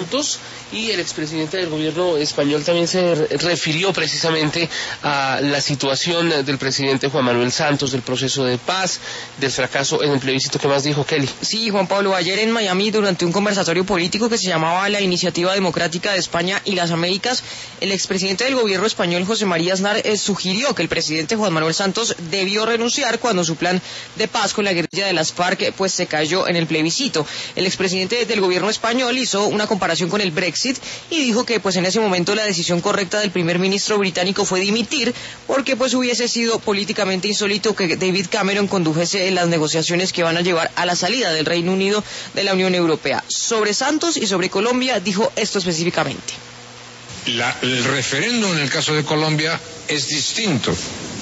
minutos, y el expresidente del gobierno español también se refirió precisamente a la situación del presidente Juan Manuel Santos, del proceso de paz, del fracaso en el plebiscito. ¿Qué más dijo, Kelly? Sí, Juan Pablo, ayer en Miami, durante un conversatorio político que se llamaba la Iniciativa Democrática de España y las Américas, el expresidente del gobierno español, José María Aznar, sugirió que el presidente Juan Manuel Santos debió renunciar cuando su plan de paz con la guerrilla de las FARC pues se cayó en el plebiscito. El expresidente del gobierno español hizo una comparación con el Brexit y dijo que pues en ese momento la decisión correcta del primer ministro británico fue dimitir, porque pues hubiese sido políticamente insólito que David Cameron condujese las negociaciones que van a llevar a la salida del Reino Unido de la Unión Europea. Sobre Santos y sobre Colombia dijo esto específicamente. El referéndum en el caso de Colombia es distinto.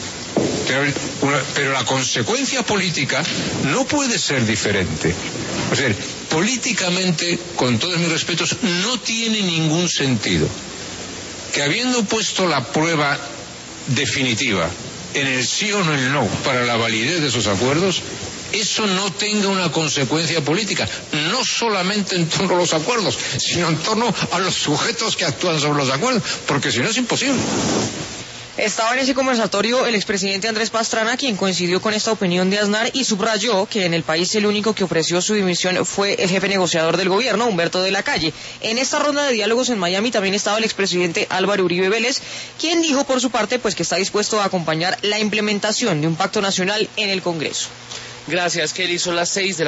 Pero la consecuencia política no puede ser diferente. O sea, políticamente, con todos mis respetos, no tiene ningún sentido que, habiendo puesto la prueba definitiva en el sí o en el no para la validez de esos acuerdos, eso no tenga una consecuencia política, no solamente en torno a los acuerdos, sino en torno a los sujetos que actúan sobre los acuerdos, porque si no es imposible. Estaba en ese conversatorio el expresidente Andrés Pastrana, quien coincidió con esta opinión de Aznar y subrayó que en el país el único que ofreció su dimisión fue el jefe negociador del gobierno, Humberto de la Calle. En esta ronda de diálogos en Miami también estaba el expresidente Álvaro Uribe Vélez, quien dijo por su parte pues que está dispuesto a acompañar la implementación de un pacto nacional en el Congreso. Gracias, Kelly. Son las 6 de la